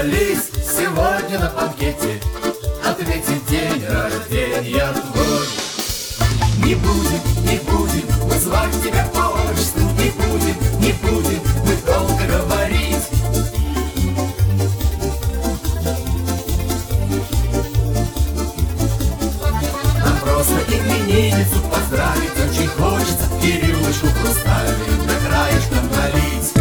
собрались сегодня на банкете отметить день рождения твой. Не будем мы звать тебя по отчеству, не будем мы долго говорить. Нам просто именинницу поздравить очень хочется и рюмочку хрустальную до краешка налить.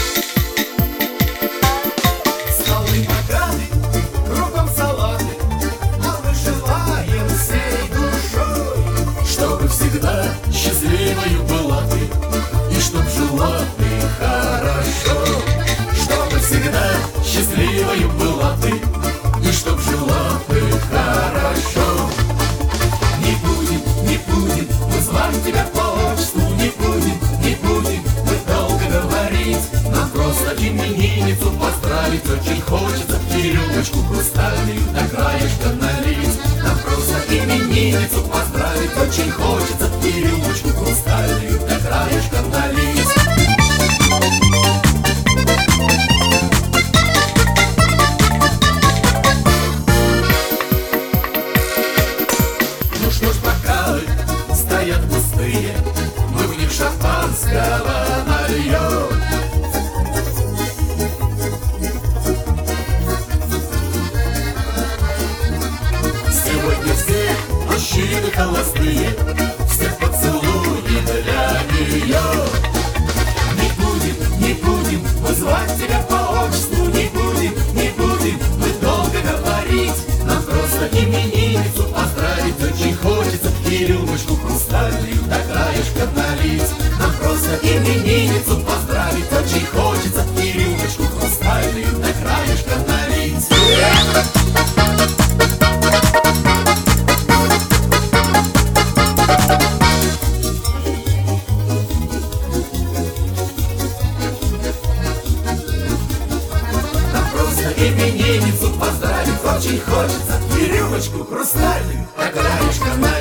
Столы богаты, кругом салаты, а мы желаем всей душой, чтобы всегда счастливою была ты, и чтоб жила ты хорошо. Чтобы всегда счастливою была ты, и чтоб жила ты хорошо. Не будем мы звать тебя по отчеству, не будем мы долго говорить. Нам просто именинницу поздравить очень хочется и рюмочку хрустальную до краешка налить. Нам просто именинницу поздравить очень хочется и рюмочку хрустальную до краешка налить. Ну что ж, бокалы стоят пустые, мы в них шампанского нальем. Сегодня все мужчины холостые, все поцелуи для нее. Не будем мы звать тебя по отчеству, не будем мы долго говорить. Нам просто именинницу поздравить очень хочется и рюмочку хрустальную до краешка налить. Нам просто именинницу поздравить очень хочется и рюмочку хрустальную до краешка налить. Именинницу поздравить очень хочется и рюмочку хрустальную до краешка налить.